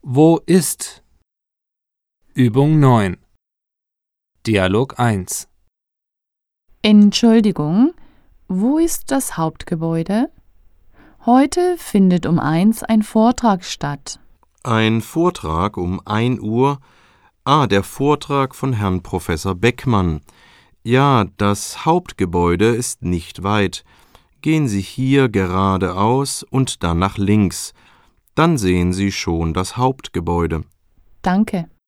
Wo ist? Übung 9. Dialog 1. Entschuldigung, wo ist das Hauptgebäude? Heute findet um 1 ein Vortrag statt. Ein Vortrag um 1 Uhr? Der Vortrag von Herrn Professor Beckmann. Ja, das Hauptgebäude ist nicht weit. Gehen Sie hier geradeaus und dann nach links. Dann sehen Sie schon das Hauptgebäude. Danke.